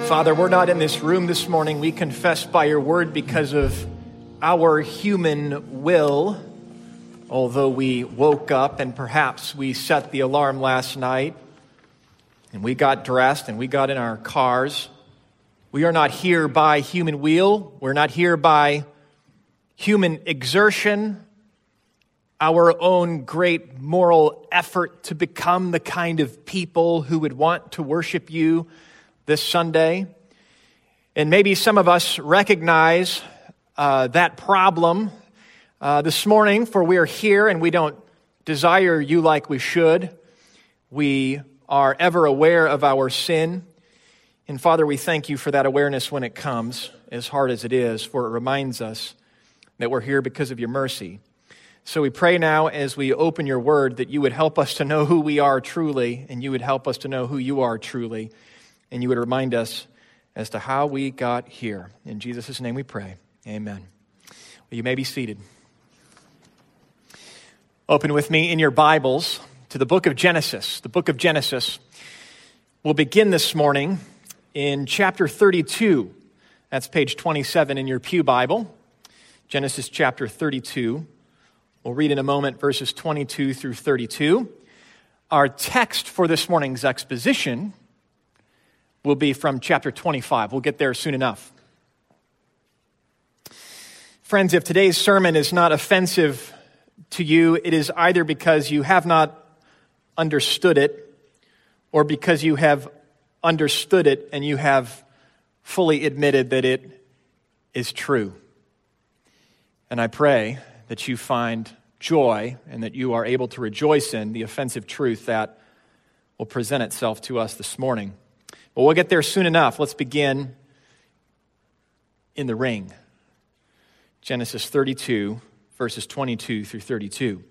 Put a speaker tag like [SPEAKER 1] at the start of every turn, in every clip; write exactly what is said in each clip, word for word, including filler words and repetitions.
[SPEAKER 1] Father, we're not in this room this morning. We confess by your word because of our human will. Although we woke up and perhaps we set the alarm last night and we got dressed and we got in our cars, we are not here by human will. We're not here by human exertion, our own great moral effort to become the kind of people who would want to worship you this Sunday. And maybe some of us recognize uh, that problem uh, this morning, for we are here and we don't desire you like we should. We are ever aware of our sin. And Father, we thank you for that awareness when it comes, as hard as it is, for it reminds us that we're here because of your mercy. So we pray now as we open your word that you would help us to know who we are truly, and you would help us to know who you are truly, and you would remind us as to how we got here. In Jesus' name we pray. Amen. Well, you may be seated. Open with me in your Bibles to the book of Genesis. The book of Genesis. We'll begin this morning in chapter thirty-two. That's page twenty-seven in your pew Bible. Genesis chapter thirty-two. We'll read in a moment verses twenty-two through thirty-two. Our text for this morning's exposition will be from chapter twenty-five. We'll get there soon enough. Friends, if today's sermon is not offensive to you, it is either because you have not understood it or because you have understood it and you have fully admitted that it is true. And I pray that you find joy and that you are able to rejoice in the offensive truth that will present itself to us this morning. But we'll get there soon enough. Let's begin in the ring. Genesis thirty-two, verses twenty-two through thirty-two.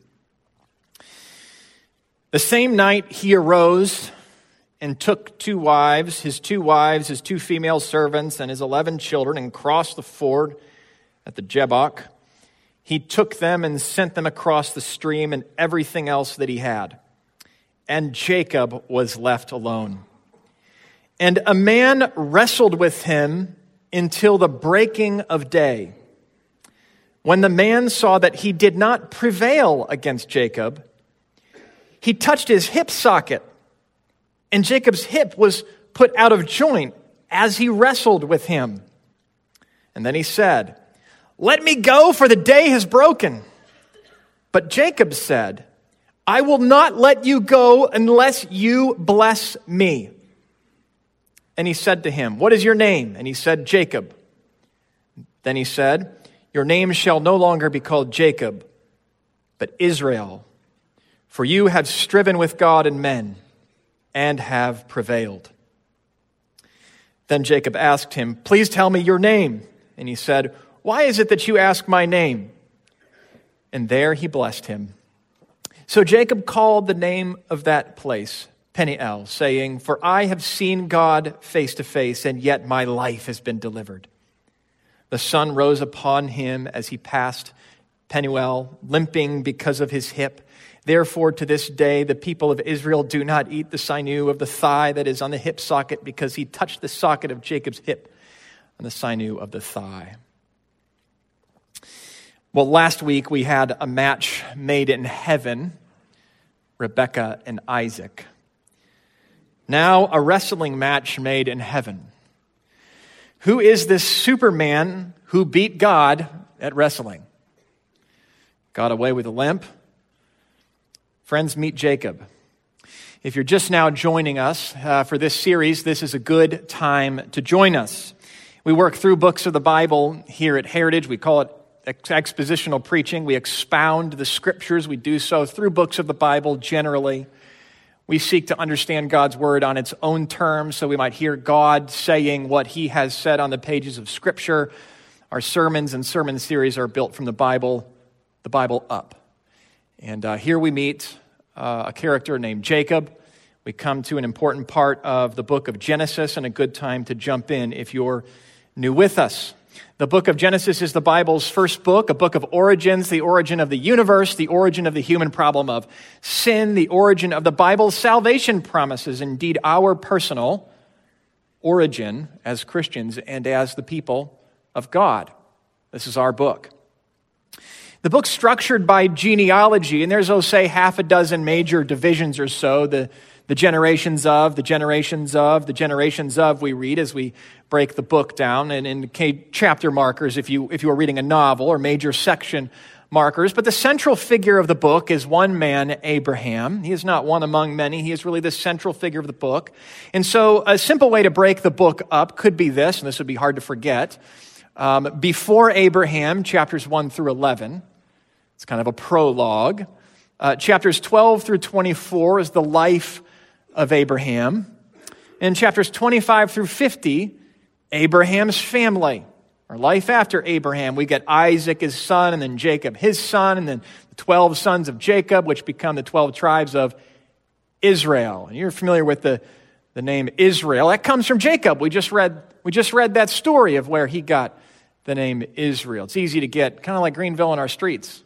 [SPEAKER 1] The same night he arose and took two wives, his two wives, his two female servants, and his eleven children, and crossed the ford at the Jabbok. He took them and sent them across the stream and everything else that he had. And Jacob was left alone. And a man wrestled with him until the breaking of day. When the man saw that he did not prevail against Jacob, he touched his hip socket, and Jacob's hip was put out of joint as he wrestled with him. And then he said, "Let me go, for the day has broken." But Jacob said, "I will not let you go unless you bless me." And he said to him, "What is your name?" And he said, "Jacob." Then he said, "Your name shall no longer be called Jacob, but Israel, for you have striven with God and men and have prevailed." Then Jacob asked him, "Please tell me your name." And he said, "Why is it that you ask my name?" And there he blessed him. So Jacob called the name of that place Peniel, saying, "For I have seen God face to face, and yet my life has been delivered." The sun rose upon him as he passed Peniel, limping because of his hip. Therefore, to this day, the people of Israel do not eat the sinew of the thigh that is on the hip socket, because he touched the socket of Jacob's hip on the sinew of the thigh. Well, last week we had a match made in heaven, Rebekah and Isaac. Now a wrestling match made in heaven. Who is this Superman who beat God at wrestling? Got away with a limp? Friends, meet Jacob. If you're just now joining us uh, for this series, this is a good time to join us. We work through books of the Bible here at Heritage. We call it expositional preaching. We expound the scriptures. We do so through books of the Bible generally. We seek to understand God's word on its own terms so we might hear God saying what he has said on the pages of Scripture. Our sermons and sermon series are built from the Bible, the Bible up. And uh, here we meet uh, a character named Jacob. We come to an important part of the book of Genesis, and a good time to jump in if you're new with us. The book of Genesis is the Bible's first book, a book of origins, the origin of the universe, the origin of the human problem of sin, the origin of the Bible's salvation promises, indeed our personal origin as Christians and as the people of God. This is our book. The book's structured by genealogy, and there's, oh, say, half a dozen major divisions or so. The, the generations of, the generations of, the generations of we read as we break the book down, and in chapter markers if you, if you were reading a novel, or major section markers. But the central figure of the book is one man, Abraham. He is not one among many. He is really the central figure of the book. And so a simple way to break the book up could be this, and this would be hard to forget. Um, before Abraham, chapters one through eleven, it's kind of a prologue. Uh, chapters twelve through twenty-four is the life of Abraham. In chapters twenty-five through fifty, Abraham's family, or life after Abraham. We get Isaac, his son, and then Jacob, his son, and then the twelve sons of Jacob, which become the twelve tribes of Israel. And you're familiar with the, the name Israel. That comes from Jacob. We just read, we just read that story of where he got the name Israel. It's easy to get, kind of like Greenville in our streets.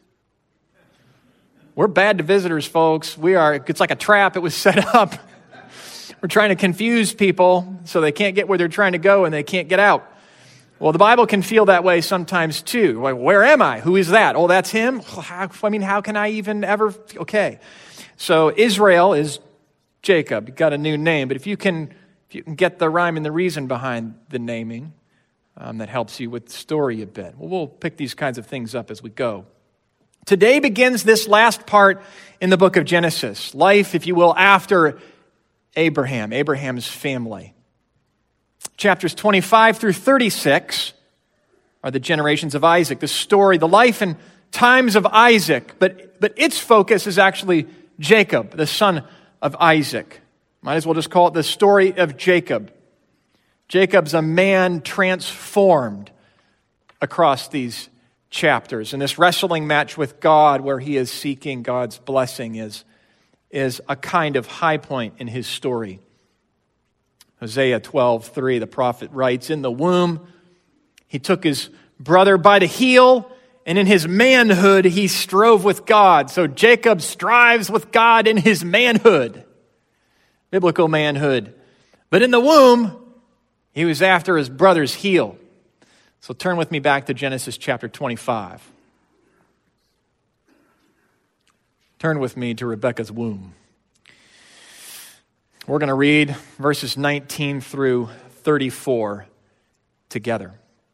[SPEAKER 1] We're bad to visitors, folks. We are, it's like a trap. It was set up. We're trying to confuse people so they can't get where they're trying to go and they can't get out. Well, the Bible can feel that way sometimes too. Like, where am I? Who is that? Oh, that's him? How, I mean, how can I even ever? Okay. So Israel is Jacob. You've got a new name. But if you can, if you can get the rhyme and the reason behind the naming, Um, that helps you with the story a bit. Well, we'll pick these kinds of things up as we go. Today begins this last part in the book of Genesis. Life, if you will, after Abraham, Abraham's family. Chapters twenty-five through thirty-six are the generations of Isaac, the story, the life and times of Isaac. But, but its focus is actually Jacob, the son of Isaac. Might as well just call it the story of Jacob. Jacob's a man transformed across these chapters. And this wrestling match with God where he is seeking God's blessing is, is a kind of high point in his story. Hosea twelve three, the prophet writes, "In the womb he took his brother by the heel, and in his manhood he strove with God." So Jacob strives with God in his manhood, biblical manhood. But in the womb, he was after his brother's heel. So turn with me back to Genesis chapter twenty-five. Turn with me to Rebekah's womb. We're going to read verses nineteen through thirty-four together.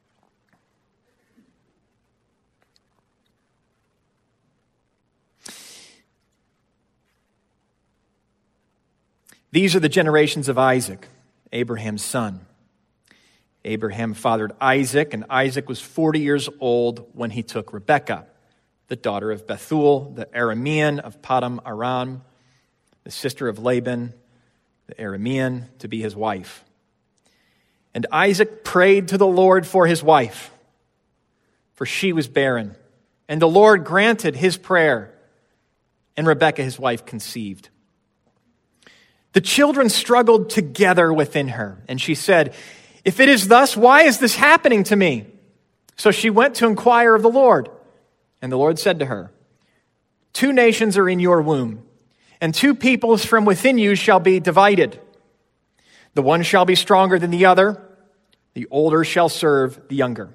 [SPEAKER 1] These are the generations of Isaac, Abraham's son. Abraham fathered Isaac, and Isaac was forty years old when he took Rebekah, the daughter of Bethuel, the Aramean of Paddan Aram, the sister of Laban, the Aramean, to be his wife. And Isaac prayed to the Lord for his wife, for she was barren. And the Lord granted his prayer, and Rebekah, his wife, conceived. The children struggled together within her, and she said, "If it is thus, why is this happening to me?" So she went to inquire of the Lord. And the Lord said to her, "Two nations are in your womb, and two peoples from within you shall be divided. The one shall be stronger than the other. The older shall serve the younger."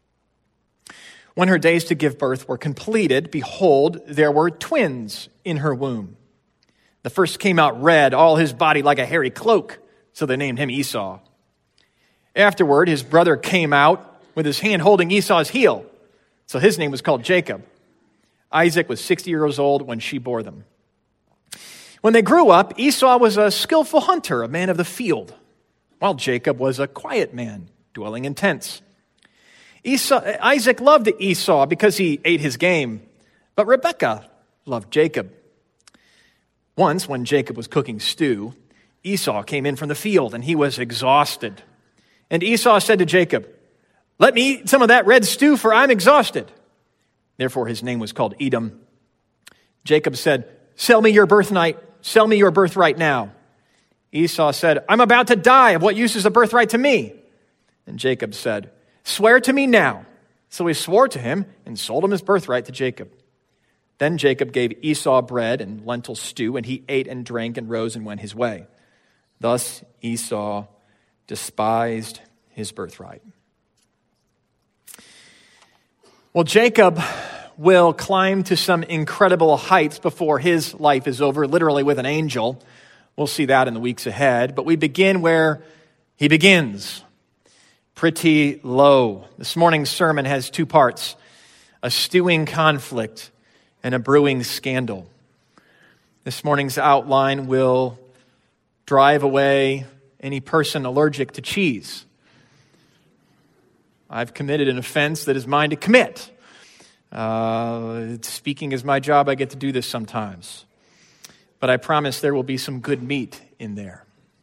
[SPEAKER 1] When her days to give birth were completed, behold, there were twins in her womb. The first came out red, all his body like a hairy cloak, so they named him Esau. Afterward, his brother came out with his hand holding Esau's heel, so his name was called Jacob. Isaac was sixty years old when she bore them. When they grew up, Esau was a skillful hunter, a man of the field, while Jacob was a quiet man, dwelling in tents. Esau, Isaac loved Esau because he ate his game, but Rebekah loved Jacob. Once, when Jacob was cooking stew, Esau came in from the field, and he was exhausted. And Esau said to Jacob, "Let me eat some of that red stew, for I'm exhausted." Therefore his name was called Edom. Jacob said, "Sell me your birthright, sell me your birthright now." Esau said, "I'm about to die. Of what use is a birthright to me?" And Jacob said, "Swear to me now." So he swore to him and sold him his birthright to Jacob. Then Jacob gave Esau bread and lentil stew, and he ate and drank and rose and went his way. Thus Esau despised his birthright. Well, Jacob will climb to some incredible heights before his life is over, literally with an angel. We'll see that in the weeks ahead. But we begin where he begins, pretty low. This morning's sermon has two parts, a stewing conflict and a brewing scandal. This morning's outline will drive away any person allergic to cheese. I've committed an offense that is mine to commit. Uh, speaking is my job. I get to do this sometimes. But I promise there will be some good meat in there.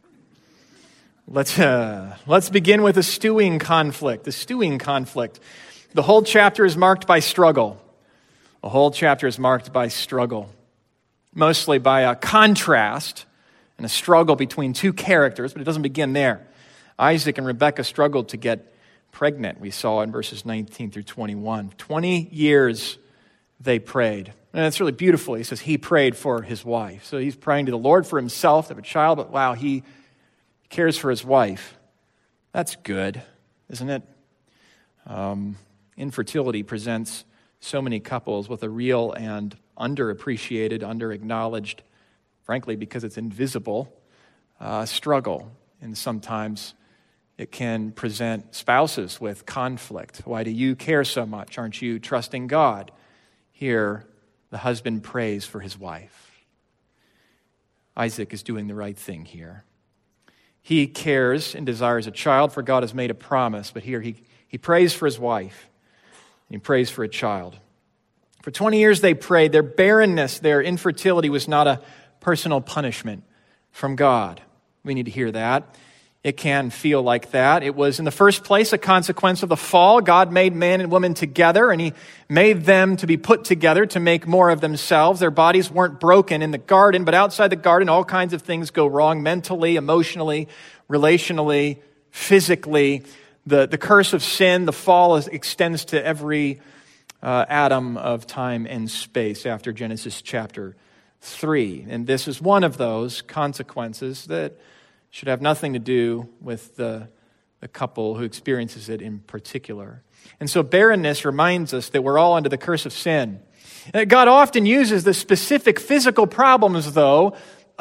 [SPEAKER 1] Let's, uh, let's begin with a stewing conflict. The stewing conflict. The whole chapter is marked by struggle. The whole chapter is marked by struggle. Mostly by a contrast and a struggle between two characters, but it doesn't begin there. Isaac and Rebekah struggled to get pregnant, we saw in verses nineteen through twenty-one. Twenty years they prayed. And it's really beautiful. He says he prayed for his wife. So he's praying to the Lord for himself to have a child, but wow, he cares for his wife. That's good, isn't it? Um, infertility presents so many couples with a real and underappreciated, underacknowledged, frankly, because it's invisible, uh, struggle. And sometimes it can present spouses with conflict. Why do you care so much? Aren't you trusting God? Here, the husband prays for his wife. Isaac is doing the right thing here. He cares and desires a child, for God has made a promise. But here he, he prays for his wife. And he prays for a child. For twenty years they prayed. Their barrenness, their infertility was not a personal punishment from God. We need to hear that. It can feel like that. It was, in the first place, a consequence of the fall. God made man and woman together, and he made them to be put together to make more of themselves. Their bodies weren't broken in the garden, but outside the garden, all kinds of things go wrong mentally, emotionally, relationally, physically. The, the curse of sin, the fall, is, extends to every uh, atom of time and space after Genesis chapter three. And this is one of those consequences that should have nothing to do with the, the couple who experiences it in particular. And so barrenness reminds us that we're all under the curse of sin. And God often uses the specific physical problems, though,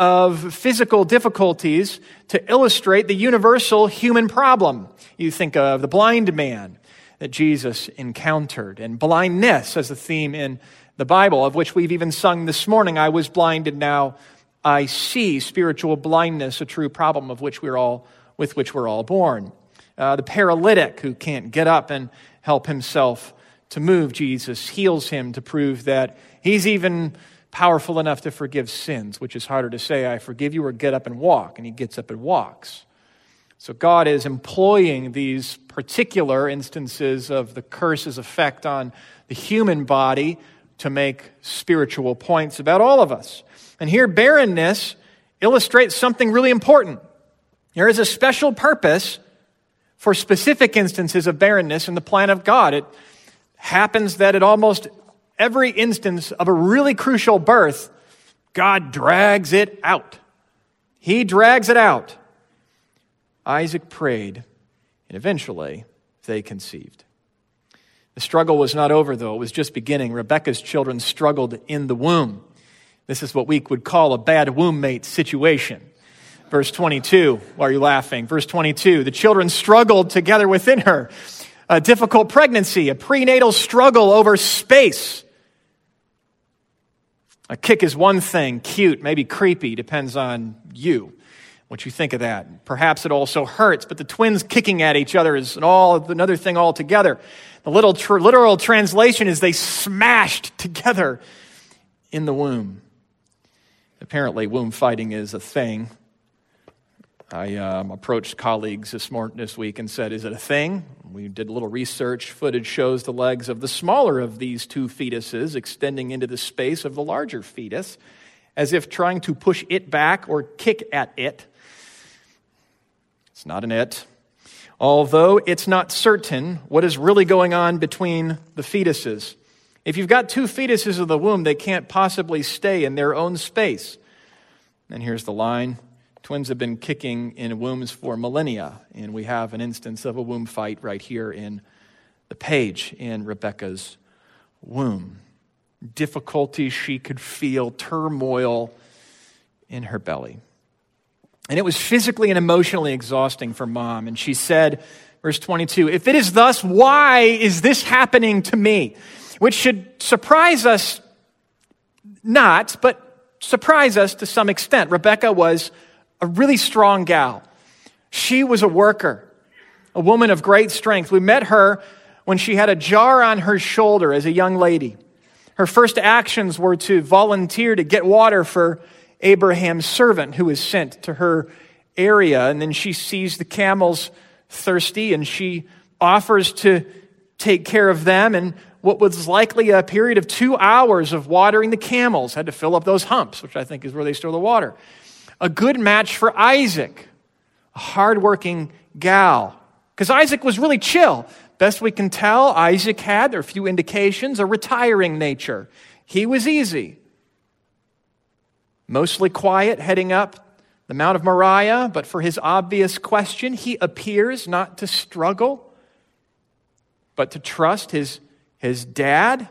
[SPEAKER 1] of physical difficulties to illustrate the universal human problem. You think of the blind man that Jesus encountered, and blindness as a theme in the Bible, of which we've even sung this morning. I was blind and now I see. Spiritual blindness, a true problem of which we're all, with which we're all born. Uh, the paralytic who can't get up and help himself to move, Jesus heals him to prove that he's even powerful enough to forgive sins, which is harder to say, I forgive you, or get up and walk. And he gets up and walks. So God is employing these particular instances of the curse's effect on the human body to make spiritual points about all of us. And here, barrenness illustrates something really important. There is a special purpose for specific instances of barrenness in the plan of God. It happens that at almost every instance of a really crucial birth, God drags it out. He drags it out. Isaac prayed, and eventually they conceived. The struggle was not over, though. It was just beginning. Rebekah's children struggled in the womb. This is what we would call a bad womb mate situation. Verse twenty-two, why are you laughing? Verse twenty-two, the children struggled together within her. A difficult pregnancy, a prenatal struggle over space. A kick is one thing, cute, maybe creepy, depends on you, what you think of that. Perhaps it also hurts, but the twins kicking at each other is an all, another thing altogether. The little tr- literal translation is they smashed together in the womb. Apparently, womb fighting is a thing. I um, approached colleagues this morning, this week, and said, "Is it a thing?" We did a little research. Footage shows the legs of the smaller of these two fetuses extending into the space of the larger fetus, as if trying to push it back or kick at it. It's not an it. Although it's not certain what is really going on between the fetuses. If you've got two fetuses in the womb, they can't possibly stay in their own space. And here's the line. Twins have been kicking in wombs for millennia, and we have an instance of a womb fight right here in the page in Rebekah's womb. Difficulty she could feel, turmoil in her belly. And it was physically and emotionally exhausting for mom. And she said, verse twenty-two, "If it is thus, why is this happening to me?" Which should surprise us not, but surprise us to some extent. Rebekah was a really strong gal. She was a worker, a woman of great strength. We met her when she had a jar on her shoulder as a young lady. Her first actions were to volunteer to get water for Abraham's servant who was sent to her area. And then she sees the camels thirsty and she offers to take care of them. And what was likely a period of two hours of watering the camels, had to fill up those humps, which I think is where they store the water. A good match for Isaac, a hardworking gal. Because Isaac was really chill. Best we can tell, Isaac had, there are a few indications, a retiring nature. He was easy. Mostly quiet, heading up the Mount of Moriah, but for his obvious question, he appears not to struggle, but to trust his, his dad.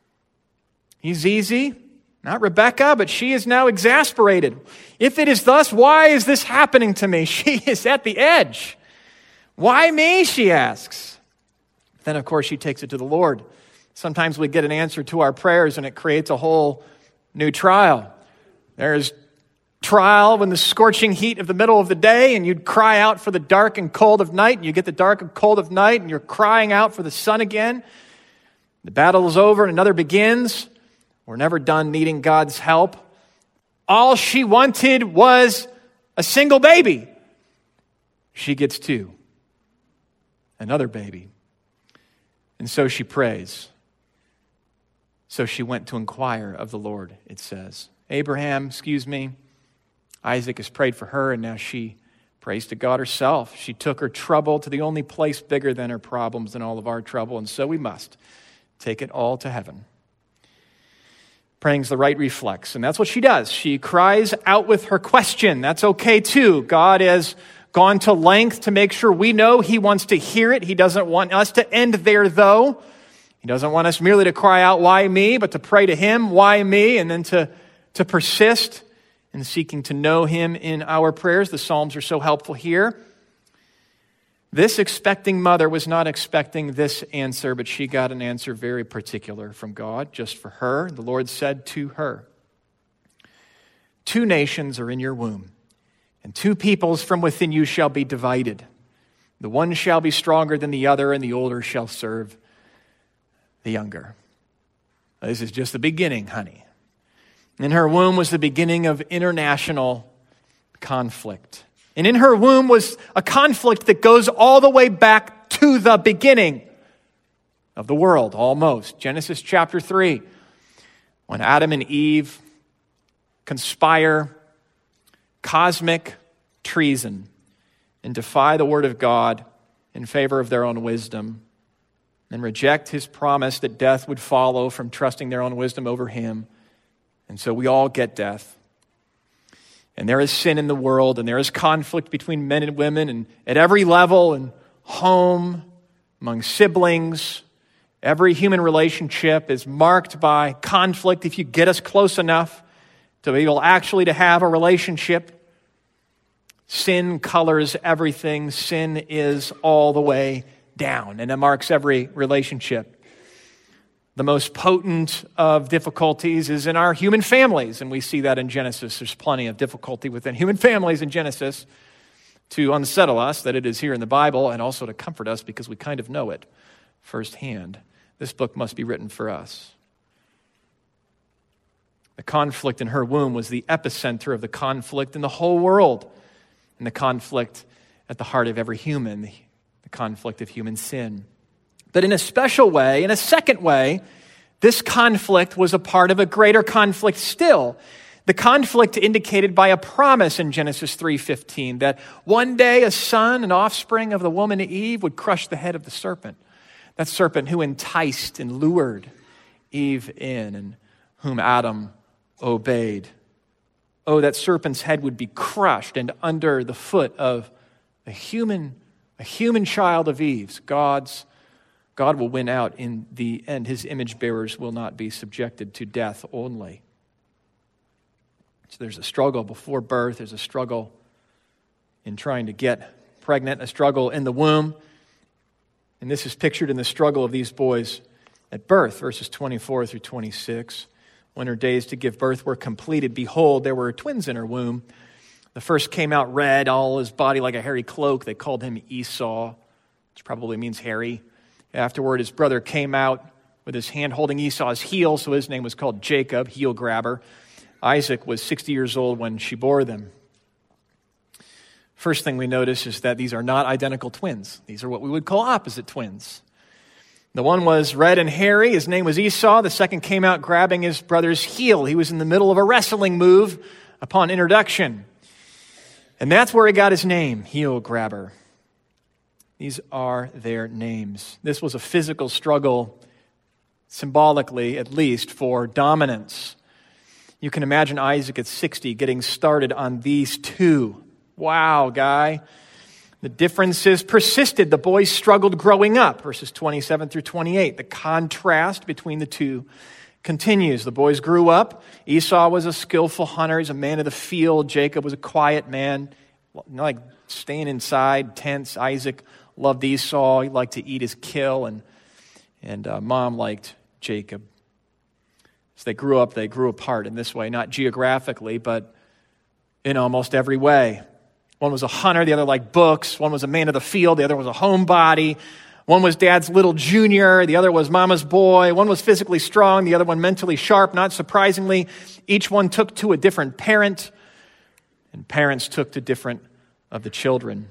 [SPEAKER 1] He's easy. Not Rebekah, but she is now exasperated. If it is thus, why is this happening to me? She is at the edge. Why me, she asks. Then, of course, she takes it to the Lord. Sometimes we get an answer to our prayers and it creates a whole new trial. There's trial when the scorching heat of the middle of the day and you'd cry out for the dark and cold of night, and you get the dark and cold of night and you're crying out for the sun again. The battle is over and another begins. We're never done needing God's help. All she wanted was a single baby. She gets two. Another baby. And so she prays. So she went to inquire of the Lord, it says. Abraham, excuse me, Isaac has prayed for her, and now she prays to God herself. She took her trouble to the only place bigger than her problems and all of our trouble, and so we must take it all to heaven. Praying's the right reflex, and that's what she does. She cries out with her question. That's okay too. God has gone to length to make sure we know He wants to hear it. He doesn't want us to end there, though. He doesn't want us merely to cry out, why me, but to pray to Him, why me, and then to, to persist in seeking to know Him in our prayers. The Psalms are so helpful here. This expecting mother was not expecting this answer, but she got an answer very particular from God, just for her. The Lord said to her, "Two nations are in your womb, and two peoples from within you shall be divided. The one shall be stronger than the other, and the older shall serve the younger." This is just the beginning, honey. In her womb was the beginning of international conflict. And in her womb was a conflict that goes all the way back to the beginning of the world, almost. Genesis chapter three, when Adam and Eve conspire cosmic treason and defy the word of God in favor of their own wisdom and reject His promise that death would follow from trusting their own wisdom over Him. And so we all get death. And there is sin in the world, and there is conflict between men and women, and at every level, and home, among siblings. Every human relationship is marked by conflict. If you get us close enough to be able actually to have a relationship, sin colors everything. Sin is all the way down, and it marks every relationship. The most potent of difficulties is in our human families, and we see that in Genesis. There's plenty of difficulty within human families in Genesis to unsettle us, that it is here in the Bible, and also to comfort us because we kind of know it firsthand. This book must be written for us. The conflict in her womb was the epicenter of the conflict in the whole world, and the conflict at the heart of every human, the conflict of human sin. But in a special way, in a second way, this conflict was a part of a greater conflict still. The conflict indicated by a promise in Genesis three fifteen that one day a son, an offspring of the woman Eve, would crush the head of the serpent. That serpent who enticed and lured Eve in and whom Adam obeyed. Oh, that serpent's head would be crushed, and under the foot of a human, a human child of Eve's, God's, God will win out in the end. His image bearers will not be subjected to death only. So there's a struggle before birth. There's a struggle in trying to get pregnant, a struggle in the womb. And this is pictured in the struggle of these boys at birth, verses twenty-four through twenty-six. When her days to give birth were completed, behold, there were twins in her womb. The first came out red, all his body like a hairy cloak. They called him Esau, which probably means hairy. Afterward, his brother came out with his hand holding Esau's heel, so his name was called Jacob, heel grabber. Isaac was sixty years old when she bore them. First thing we notice is that these are not identical twins. These are what we would call opposite twins. The one was red and hairy. His name was Esau. The second came out grabbing his brother's heel. He was in the middle of a wrestling move upon introduction. And that's where he got his name, heel grabber. These are their names. This was a physical struggle, symbolically at least, for dominance. You can imagine Isaac at sixty getting started on these two. Wow, guy. The differences persisted. The boys struggled growing up, verses twenty-seven through twenty-eight. The contrast between the two continues. The boys grew up. Esau was a skillful hunter. He's a man of the field. Jacob was a quiet man, like staying inside, tense. Isaac loved Esau. He liked to eat his kill, and, and uh, mom liked Jacob. As they grew up, they grew apart in this way, not geographically, but in almost every way. One was a hunter, the other liked books. One was a man of the field, the other was a homebody. One was dad's little junior, the other was mama's boy. One was physically strong, the other one mentally sharp. Not surprisingly, each one took to a different parent, and parents took to different of the children.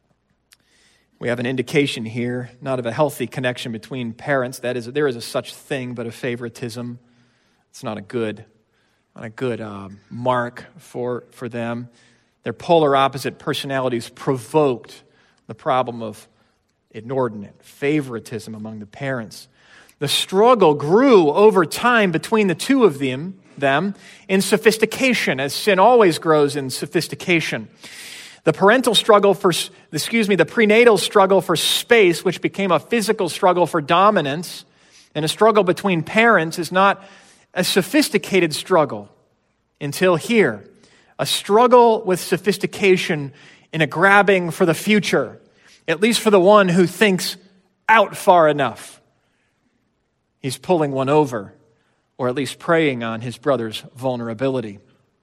[SPEAKER 1] We have an indication here, not of a healthy connection between parents. That is, there is a such thing, but a favoritism. It's not a good, not a good um, mark for, for them. Their polar opposite personalities provoked the problem of inordinate favoritism among the parents. The struggle grew over time between the two of them, them in sophistication, as sin always grows in sophistication. The parental struggle for, excuse me, the prenatal struggle for space, which became a physical struggle for dominance, and a struggle between parents is not a sophisticated struggle until here. A struggle with sophistication in a grabbing for the future, at least for the one who thinks out far enough. He's pulling one over, or at least preying on his brother's vulnerability.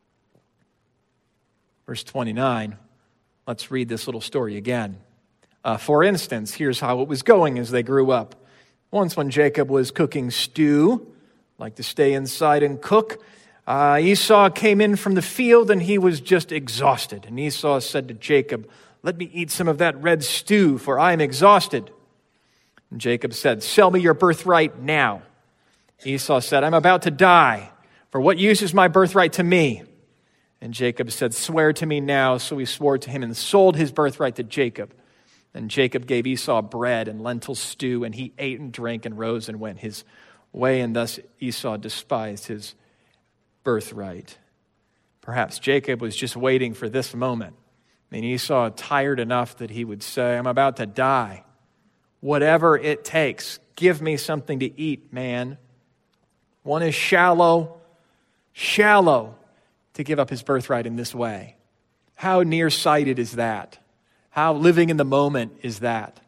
[SPEAKER 1] Verse twenty-nine, let's read this little story again. Uh, for instance, here's how it was going as they grew up. Once when Jacob was cooking stew, like to stay inside and cook, Uh, Esau came in from the field and he was just exhausted. And Esau said to Jacob, "Let me eat some of that red stew, for I am exhausted." And Jacob said, "Sell me your birthright now." Esau said, "I'm about to die. For what use is my birthright to me?" And Jacob said, "Swear to me now." So he swore to him and sold his birthright to Jacob. And Jacob gave Esau bread and lentil stew, and he ate and drank and rose and went his way. And thus Esau despised his birthright. Perhaps Jacob was just waiting for this moment. I mean, Esau tired enough that he would say, "I'm about to die. Whatever it takes, give me something to eat, man." One is shallow, shallow to give up his birthright in this way. How nearsighted is that? How living in the moment is that?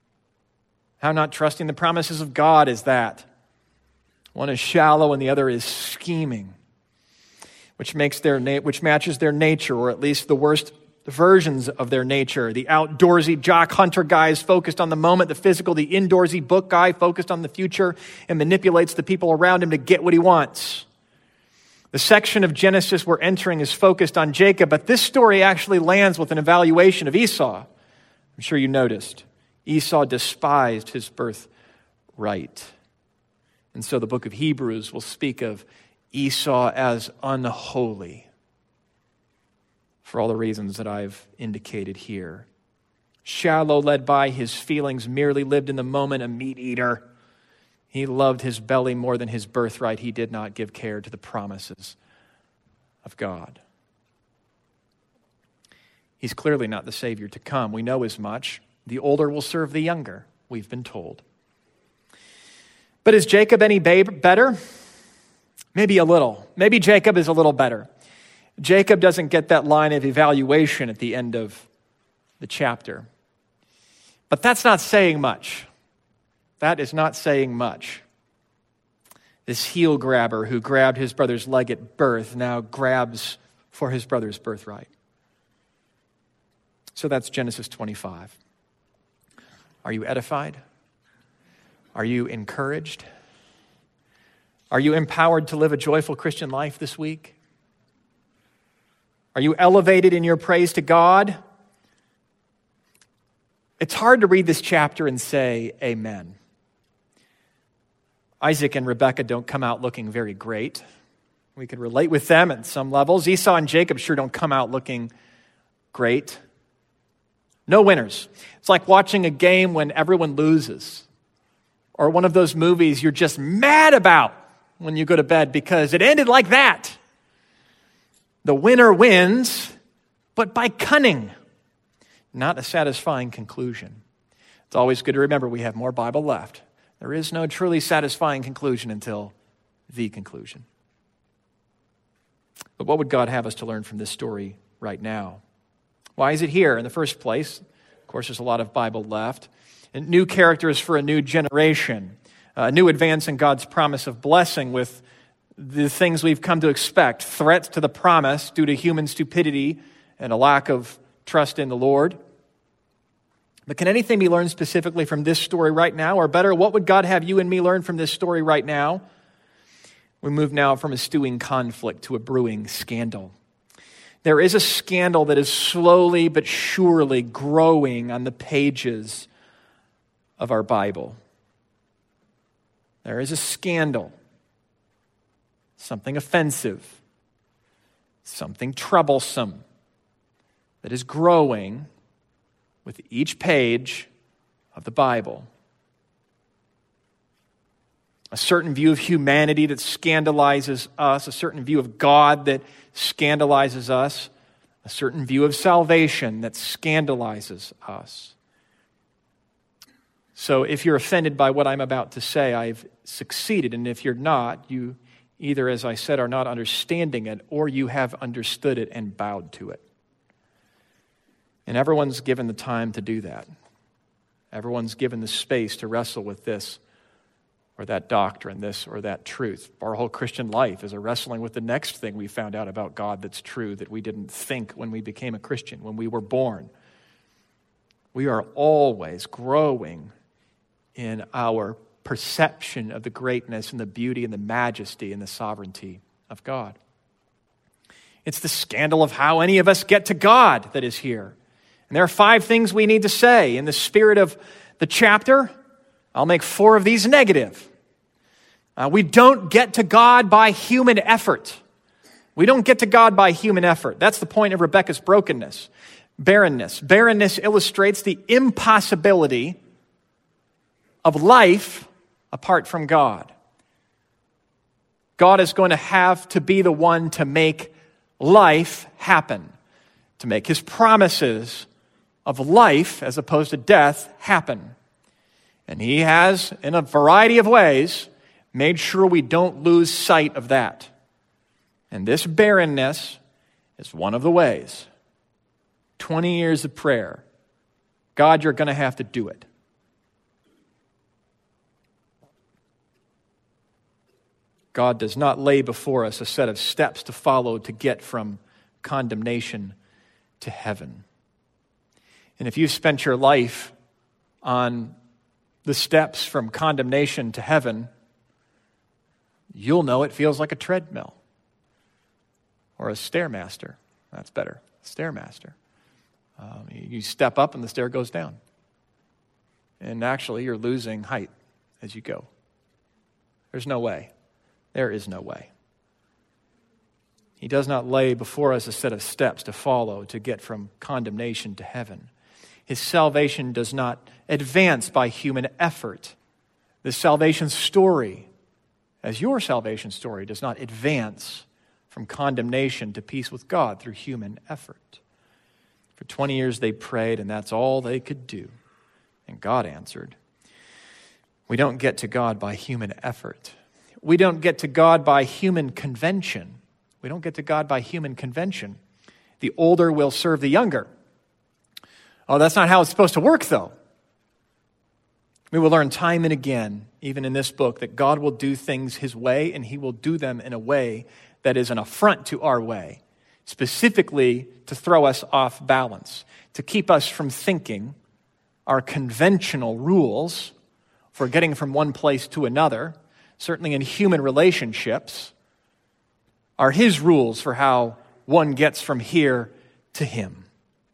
[SPEAKER 1] How not trusting the promises of God is that? One is shallow and the other is scheming, which makes their na- which matches their nature, or at least the worst versions of their nature. The outdoorsy jock hunter guy is focused on the moment, the physical. The indoorsy book guy focused on the future and manipulates the people around him to get what he wants. The section of Genesis we're entering is focused on Jacob, but this story actually lands with an evaluation of Esau. I'm sure you noticed. Esau despised his birthright. And so the book of Hebrews will speak of Esau as unholy for all the reasons that I've indicated here. Shallow, led by his feelings, merely lived in the moment, a meat eater. He loved his belly more than his birthright. He did not give care to the promises of God. He's clearly not the Savior to come. We know as much. The older will serve the younger, we've been told. But is Jacob any better? Maybe a little. Maybe Jacob is a little better. Jacob doesn't get that line of evaluation at the end of the chapter. But that's not saying much. That is not saying much. This heel grabber who grabbed his brother's leg at birth now grabs for his brother's birthright. So that's Genesis twenty-five. Are you edified? Are you encouraged? Are you empowered to live a joyful Christian life this week? Are you elevated in your praise to God? It's hard to read this chapter and say amen. Isaac and Rebekah don't come out looking very great. We could relate with them at some levels. Esau and Jacob sure don't come out looking great. No winners. It's like watching a game when everyone loses, or one of those movies you're just mad about when you go to bed because it ended like that. The winner wins, but by cunning, not a satisfying conclusion. It's always good to remember we have more Bible left. There is no truly satisfying conclusion until the conclusion. But what would God have us to learn from this story right now? Why is it here in the first place? Of course, there's a lot of Bible left. And new characters for a new generation. A new advance in God's promise of blessing with the things we've come to expect. Threats to the promise due to human stupidity and a lack of trust in the Lord. But can anything be learned specifically from this story right now? Or better, what would God have you and me learn from this story right now? We move now from a stewing conflict to a brewing scandal. There is a scandal that is slowly but surely growing on the pages of our Bible. There is a scandal, something offensive, something troublesome that is growing with each page of the Bible. A certain view of humanity that scandalizes us, a certain view of God that scandalizes us, a certain view of salvation that scandalizes us. So if you're offended by what I'm about to say, I've succeeded. And if you're not, you either, as I said, are not understanding it, or you have understood it and bowed to it. And everyone's given the time to do that. Everyone's given the space to wrestle with this or that doctrine, this or that truth. Our whole Christian life is a wrestling with the next thing we found out about God that's true that we didn't think when we became a Christian, when we were born. We are always growing in our perception of the greatness and the beauty and the majesty and the sovereignty of God. It's the scandal of how any of us get to God that is here. And there are five things we need to say. In the spirit of the chapter, I'll make four of these negative. Uh, we don't get to God by human effort. We don't get to God by human effort. That's the point of Rebekah's brokenness. Barrenness. Barrenness illustrates the impossibility of life apart from God. God is going to have to be the one to make life happen, to make his promises of life as opposed to death happen. And he has, in a variety of ways, made sure we don't lose sight of that. And this barrenness is one of the ways. twenty years of prayer. God, you're going to have to do it. God does not lay before us a set of steps to follow to get from condemnation to heaven. And if you've spent your life on the steps from condemnation to heaven, you'll know it feels like a treadmill or a stairmaster. That's better, stairmaster. Um, you step up and the stair goes down. And actually, you're losing height as you go. There's no way. There is no way. He does not lay before us a set of steps to follow to get from condemnation to heaven. His salvation does not advance by human effort. The salvation story, as your salvation story, does not advance from condemnation to peace with God through human effort. For twenty years they prayed, and that's all they could do. And God answered. We don't get to God by human effort. We don't get to God by human convention. We don't get to God by human convention. The older will serve the younger. Oh, that's not how it's supposed to work, though. We will learn time and again, even in this book, that God will do things his way, and he will do them in a way that is an affront to our way, specifically to throw us off balance, to keep us from thinking our conventional rules for getting from one place to another, certainly in human relationships, are his rules for how one gets from here to him.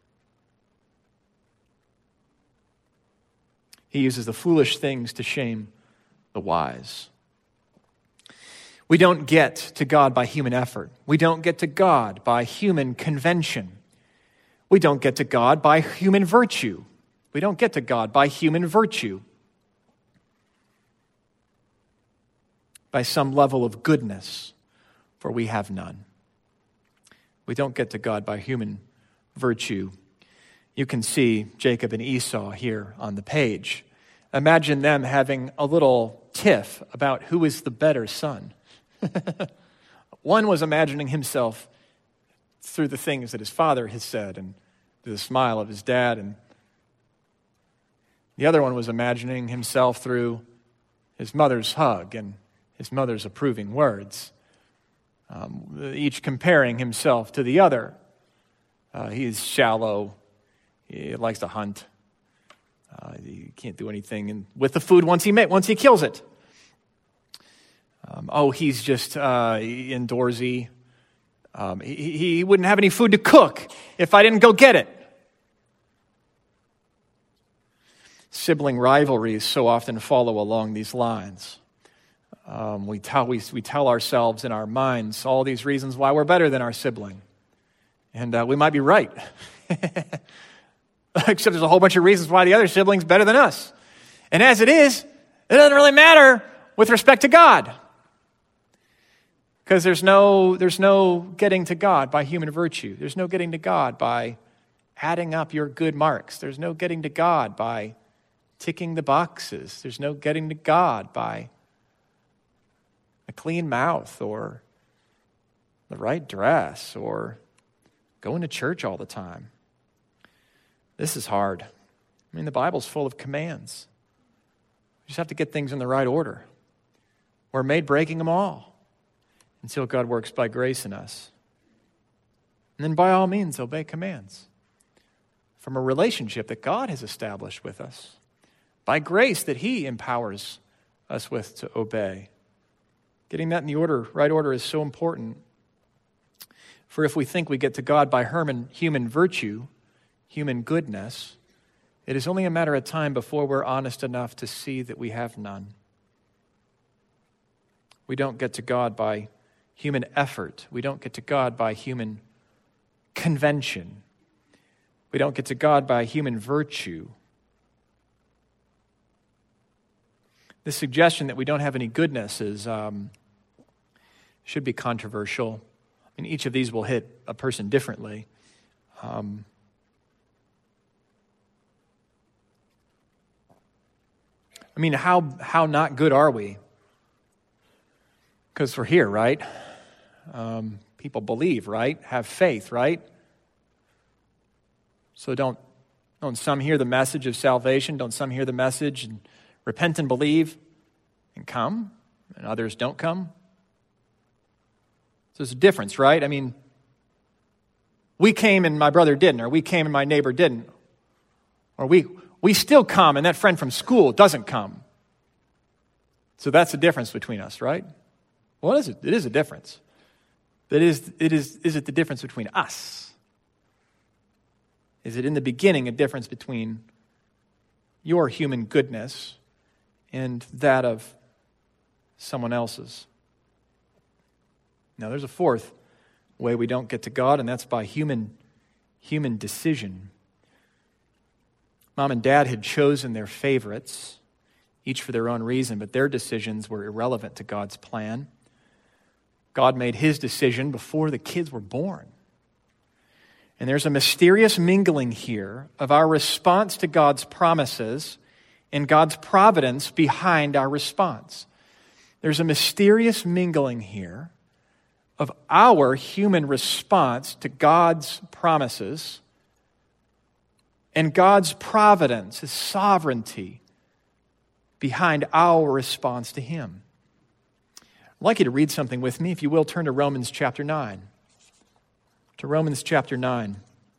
[SPEAKER 1] He uses the foolish things to shame the wise. We don't get to God by human effort. We don't get to God by human convention. We don't get to God by human virtue. We don't get to God by human virtue. By some level of goodness, for we have none. We don't get to God by human virtue. You can see Jacob and Esau here on the page. Imagine them having a little tiff about who is the better son. One was imagining himself through the things that his father has said and through the smile of his dad, and the other one was imagining himself through his mother's hug and his mother's approving words, um, each comparing himself to the other. Uh, he is shallow. He likes to hunt. Uh, he can't do anything in, with the food once he ma- once he kills it. Um, oh, he's just uh, indoorsy. Um, he, he wouldn't have any food to cook if I didn't go get it. Sibling rivalries so often follow along these lines. Um, we tell we, we tell ourselves in our minds all these reasons why we're better than our sibling, and uh, we might be right. Except there's a whole bunch of reasons why the other sibling's better than us. And as it is, it doesn't really matter with respect to God. Because there's no, there's no getting to God by human virtue. There's no getting to God by adding up your good marks. There's no getting to God by ticking the boxes. There's no getting to God by a clean mouth or the right dress or going to church all the time. This is hard. I mean, the Bible's full of commands. We just have to get things in the right order. We're made breaking them all until God works by grace in us. And then by all means, obey commands from a relationship that God has established with us, by grace that he empowers us with to obey. Getting that in the order, right order is so important. For if we think we get to God by human virtue, human goodness, it is only a matter of time before we're honest enough to see that we have none. We don't get to God by human effort. We don't get to God by human convention. We don't get to God by human virtue. This suggestion that we don't have any goodness is um, should be controversial. I mean, each of these will hit a person differently. Um, I mean, how how not good are we? Because we're here, right? Um, people believe, right? Have faith, right? So don't don't some hear the message of salvation? Don't some hear the message and repent and believe and come, and others don't come? So there's a difference, right? I mean, we came and my brother didn't, or we came and my neighbor didn't, or we. We still come, and that friend from school doesn't come. So that's the difference between us, right? Well, it is, it is a difference. But is, it is, is it the difference between us? Is it in the beginning a difference between your human goodness and that of someone else's? Now, there's a fourth way we don't get to God, and that's by human, human decision. Mom and Dad had chosen their favorites, each for their own reason, but their decisions were irrelevant to God's plan. God made his decision before the kids were born. And there's a mysterious mingling here of our response to God's promises and God's providence behind our response. There's a mysterious mingling here of our human response to God's promises and God's providence, His sovereignty behind our response to Him. I'd like you to read something with me. If you will, turn to Romans chapter nine. To Romans chapter nine.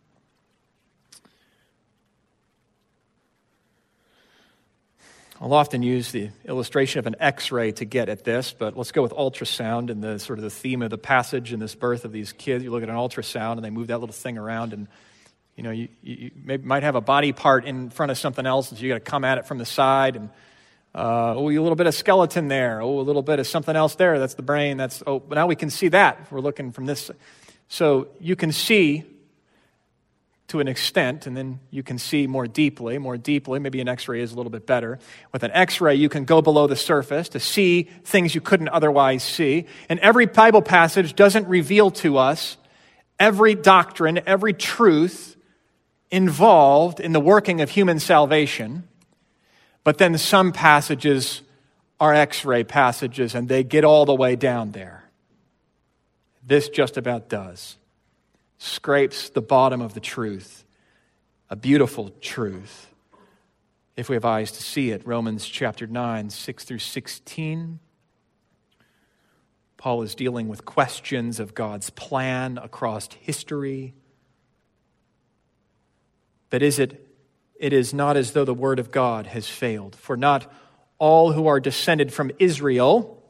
[SPEAKER 1] I'll often use the illustration of an X-ray to get at this, but let's go with ultrasound and the sort of the theme of the passage and this birth of these kids. You look at an ultrasound and they move that little thing around, and you know you, you maybe might have a body part in front of something else, and so you got to come at it from the side, and uh, oh, a little bit of skeleton there, oh, a little bit of something else there. That's the brain. That's oh, but now we can see that if we're looking from this. So you can see to an extent, and then you can see more deeply, more deeply. Maybe an X-ray is a little bit better. With an X-ray, you can go below the surface to see things you couldn't otherwise see. And every Bible passage doesn't reveal to us every doctrine, every truth involved in the working of human salvation. But then some passages are X-ray passages, and they get all the way down there. This just about does. Scrapes the bottom of the truth, a beautiful truth, if we have eyes to see it. Romans chapter nine, six through sixteen. Paul is dealing with questions of God's plan across history. But is it, it is not as though the word of God has failed. For not all who are descended from Israel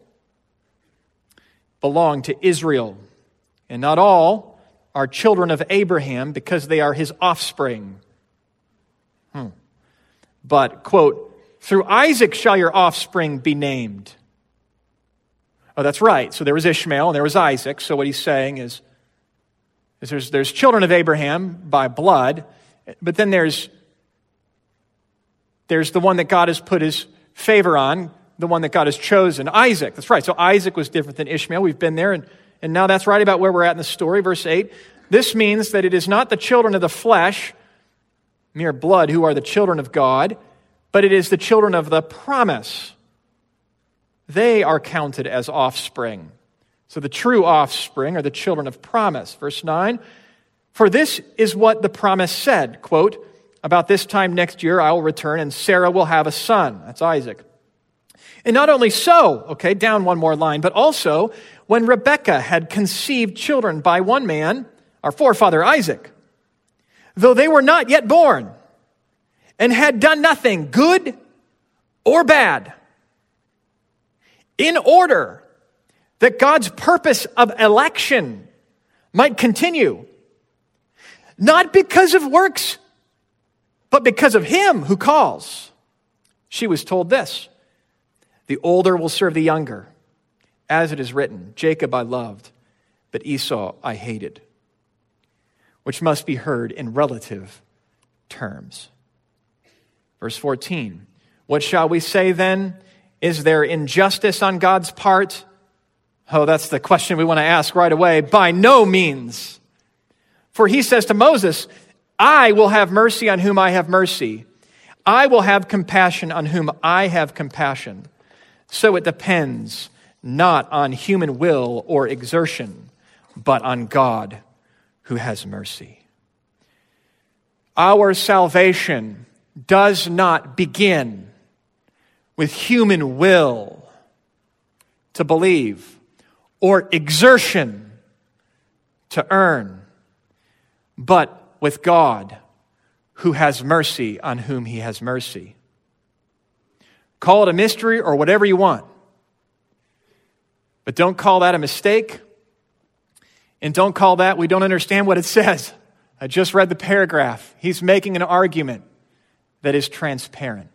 [SPEAKER 1] belong to Israel, and not all are children of Abraham because they are his offspring. Hmm. But, quote, through Isaac shall your offspring be named. Oh, that's right. So there was Ishmael and there was Isaac. So what he's saying is, is there's, there's children of Abraham by blood, but then there's, there's the one that God has put his favor on, the one that God has chosen, Isaac. That's right. So Isaac was different than Ishmael. We've been there, and And now that's right about where we're at in the story. Verse eight, this means that it is not the children of the flesh, mere blood, who are the children of God, but it is the children of the promise. They are counted as offspring. So the true offspring are the children of promise. Verse nine, for this is what the promise said, quote, about this time next year I will return and Sarah will have a son. That's Isaac. And not only so, okay, down one more line, but also when Rebekah had conceived children by one man, our forefather Isaac, though they were not yet born and had done nothing good or bad, in order that God's purpose of election might continue, not because of works, but because of him who calls. She was told this, the older will serve the younger. As it is written, Jacob I loved, but Esau I hated, which must be heard in relative terms. Verse fourteen, what shall we say then? Is there injustice on God's part? Oh, that's the question we want to ask right away. By no means. For he says to Moses, I will have mercy on whom I have mercy. I will have compassion on whom I have compassion. So it depends not on human will or exertion, but on God who has mercy. Our salvation does not begin with human will to believe or exertion to earn, but with God who has mercy on whom he has mercy. Call it a mystery or whatever you want. But don't call that a mistake. And don't call that we don't understand what it says. I just read the paragraph. He's making an argument that is transparent.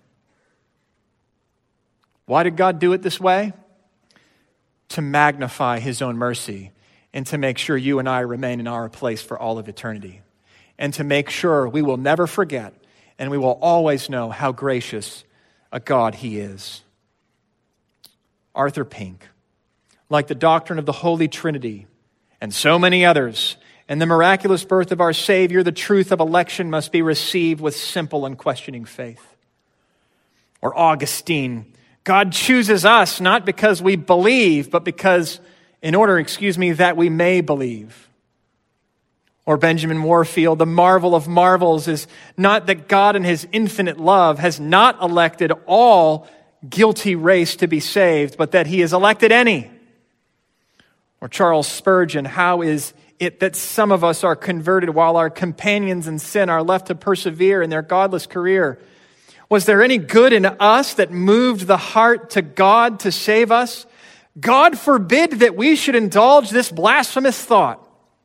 [SPEAKER 1] Why did God do it this way? To magnify his own mercy and to make sure you and I remain in our place for all of eternity. And to make sure we will never forget and we will always know how gracious a God he is. Arthur Pink, like the doctrine of the Holy Trinity and so many others, and the miraculous birth of our Savior, the truth of election must be received with simple and questioning faith. Or Augustine, God chooses us not because we believe, but because, in order, excuse me, that we may believe. Or Benjamin Warfield, the marvel of marvels is not that God in his infinite love has not elected all guilty race to be saved, but that he has elected any. Or Charles Spurgeon, how is it that some of us are converted while our companions in sin are left to persevere in their godless career? Was there any good in us that moved the heart to God to save us? God forbid that we should indulge this blasphemous thought.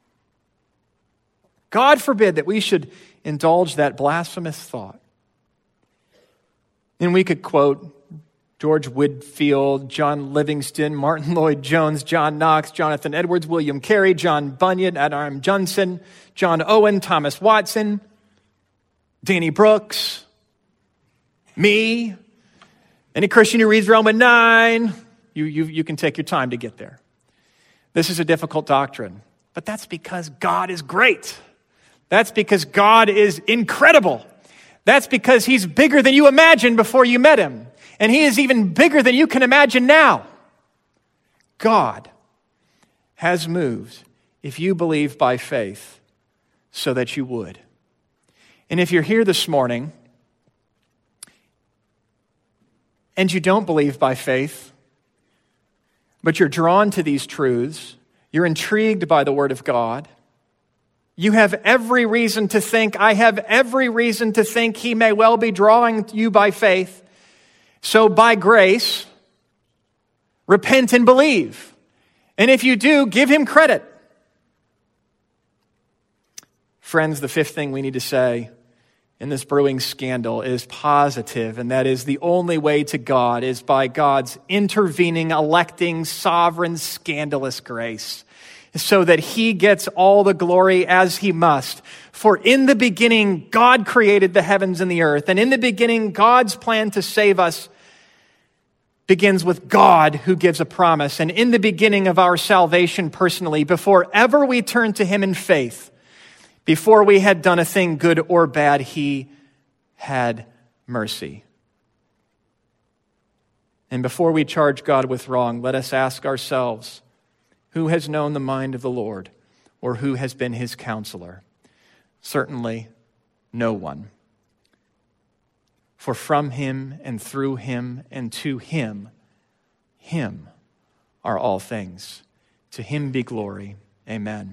[SPEAKER 1] God forbid that we should indulge that blasphemous thought. And we could quote George Whitefield, John Livingston, Martin Lloyd-Jones, John Knox, Jonathan Edwards, William Carey, John Bunyan, Adam Johnson, John Owen, Thomas Watson, Danny Brooks, me, any Christian who reads Romans nine. You, you, you can take your time to get there. This is a difficult doctrine, but that's because God is great. That's because God is incredible. That's because he's bigger than you imagined before you met him. And he is even bigger than you can imagine now. God has moved, if you believe by faith, so that you would. And if you're here this morning and you don't believe by faith, but you're drawn to these truths, you're intrigued by the Word of God, you have every reason to think, I have every reason to think he may well be drawing you by faith. So by grace, repent and believe. And if you do, give him credit. Friends, the fifth thing we need to say in this brewing scandal is positive, and that is the only way to God is by God's intervening, electing, sovereign, scandalous grace, so that he gets all the glory as he must. For in the beginning, God created the heavens and the earth. And in the beginning, God's plan to save us begins with God who gives a promise. And in the beginning of our salvation personally, before ever we turn to him in faith, before we had done a thing good or bad, he had mercy. And before we charge God with wrong, let us ask ourselves, who has known the mind of the Lord, or who has been his counselor? Certainly no one. For from him and through him and to him, him are all things. To him be glory. Amen.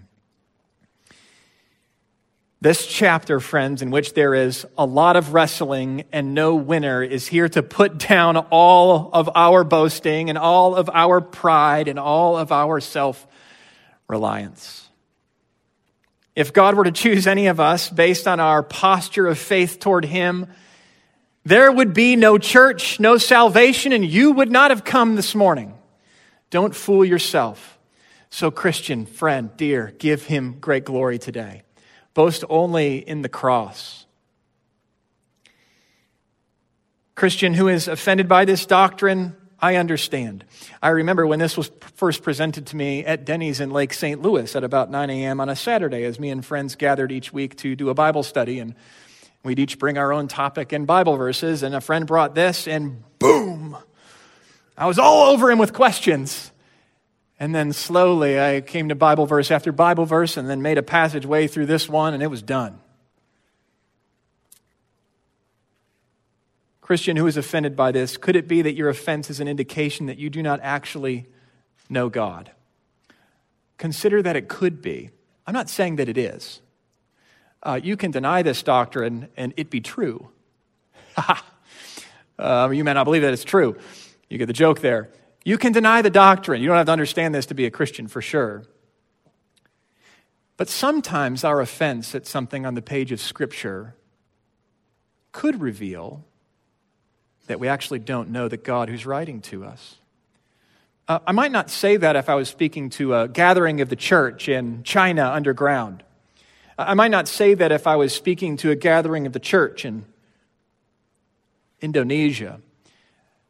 [SPEAKER 1] This chapter, friends, in which there is a lot of wrestling and no winner, is here to put down all of our boasting and all of our pride and all of our self-reliance. If God were to choose any of us based on our posture of faith toward him, there would be no church, no salvation, and you would not have come this morning. Don't fool yourself. So Christian, friend, dear, give him great glory today. Boast only in the cross. Christian who is offended by this doctrine, I understand. I remember when this was first presented to me at Denny's in Lake Saint Louis at about nine a.m. on a Saturday as me and friends gathered each week to do a Bible study, and we'd each bring our own topic and Bible verses, and a friend brought this, and boom! I was all over him with questions. And then slowly I came to Bible verse after Bible verse and then made a passageway through this one, and it was done. Christian who is offended by this, could it be that your offense is an indication that you do not actually know God? Consider that it could be. I'm not saying that it is. Uh, you can deny this doctrine and it be true. uh, you may not believe that it's true. You get the joke there. You can deny the doctrine. You don't have to understand this to be a Christian for sure. But sometimes our offense at something on the page of Scripture could reveal that we actually don't know the God who's writing to us. Uh, I might not say that if I was speaking to a gathering of the church in China underground. I might not say that if I was speaking to a gathering of the church in Indonesia.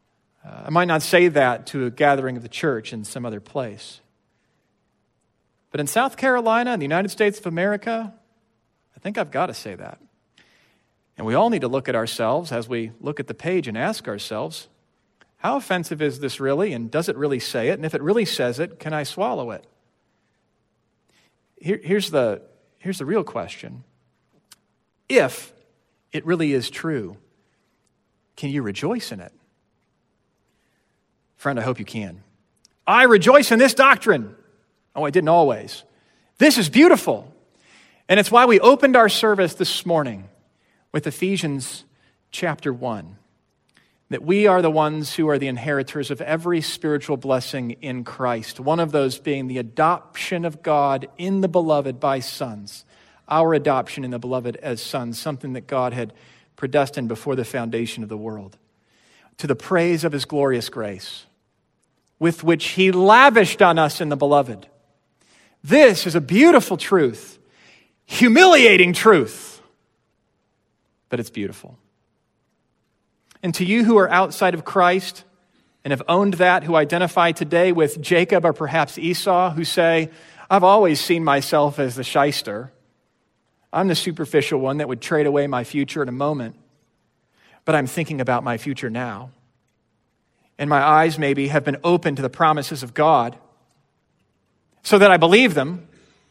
[SPEAKER 1] Uh, I might not say that to a gathering of the church in some other place. But in South Carolina, in the United States of America, I think I've got to say that. And we all need to look at ourselves as we look at the page and ask ourselves, how offensive is this really? And does it really say it? And if it really says it, can I swallow it? Here, here's the, here's the real question. If it really is true, can you rejoice in it? Friend, I hope you can. I rejoice in this doctrine. Oh, I didn't always. This is beautiful. And it's why we opened our service this morning with Ephesians chapter one. That we are the ones who are the inheritors of every spiritual blessing in Christ. One of those being the adoption of God in the beloved by sons. Our adoption in the beloved as sons, something that God had predestined before the foundation of the world. To the praise of his glorious grace, with which he lavished on us in the beloved. This is a beautiful truth, humiliating truth, but it's beautiful. And to you who are outside of Christ and have owned that, who identify today with Jacob or perhaps Esau, who say, I've always seen myself as the shyster. I'm the superficial one that would trade away my future in a moment, but I'm thinking about my future now. And my eyes maybe have been opened to the promises of God so that I believe them.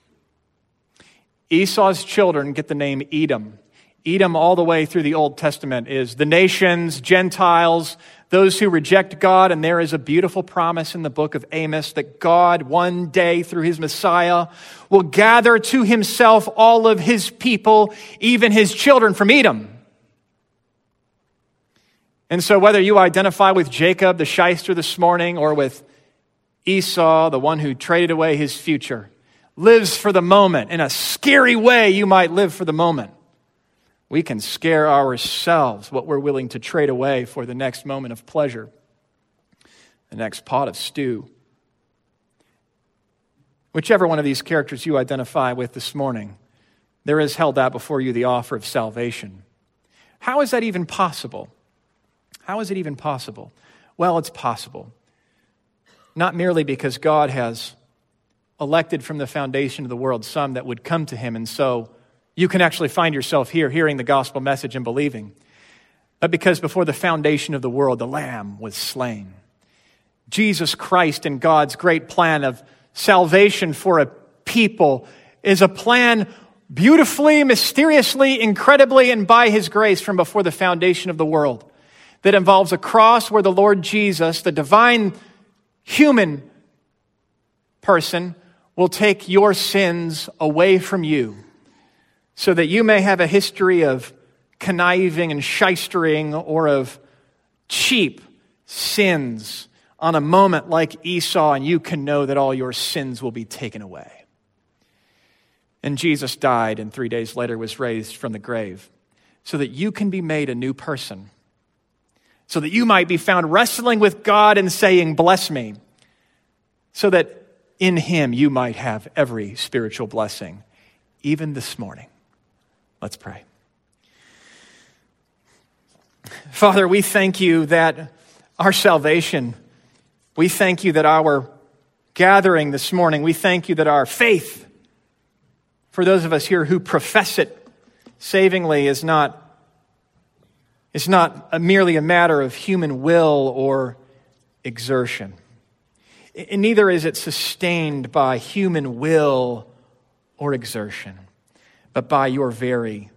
[SPEAKER 1] Esau's children get the name Edom. Edom all the way through the Old Testament is the nations, Gentiles, those who reject God. And there is a beautiful promise in the book of Amos that God one day through his Messiah will gather to himself all of his people, even his children from Edom. And so whether you identify with Jacob, the shyster this morning, or with Esau, the one who traded away his future, lives for the moment. In a scary way, you might live for the moment. We can scare ourselves what we're willing to trade away for the next moment of pleasure, the next pot of stew. Whichever one of these characters you identify with this morning, there is held out before you the offer of salvation. How is that even possible? How is it even possible? Well, it's possible. Not merely because God has elected from the foundation of the world some that would come to him, and so you can actually find yourself here hearing the gospel message and believing. But because before the foundation of the world, the Lamb was slain. Jesus Christ and God's great plan of salvation for a people is a plan beautifully, mysteriously, incredibly, and by his grace from before the foundation of the world that involves a cross where the Lord Jesus, the divine human person, will take your sins away from you, so that you may have a history of conniving and shystering or of cheap sins on a moment like Esau, and you can know that all your sins will be taken away. And Jesus died and three days later was raised from the grave so that you can be made a new person, so that you might be found wrestling with God and saying, bless me, so that in him you might have every spiritual blessing, even this morning. Let's pray. Father, we thank you that our salvation, we thank you that our gathering this morning, we thank you that our faith, for those of us here who profess it savingly, is not, is not a merely a matter of human will or exertion. And neither is it sustained by human will or exertion, but by your very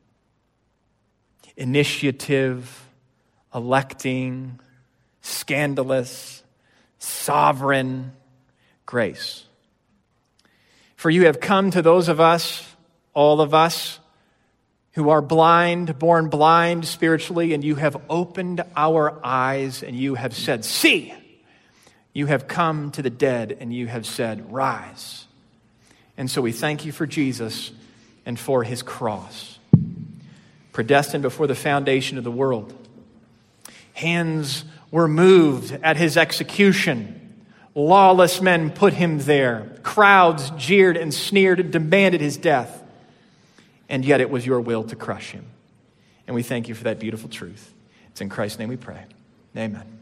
[SPEAKER 1] initiative, electing, scandalous, sovereign grace. For you have come to those of us, all of us, who are blind, born blind spiritually, and you have opened our eyes and you have said, see. You have come to the dead and you have said, rise. And so we thank you for Jesus and for his cross. Predestined before the foundation of the world. Hands were moved at his execution. Lawless men put him there. Crowds jeered and sneered and demanded his death. And yet it was your will to crush him. And we thank you for that beautiful truth. It's in Christ's name we pray. Amen.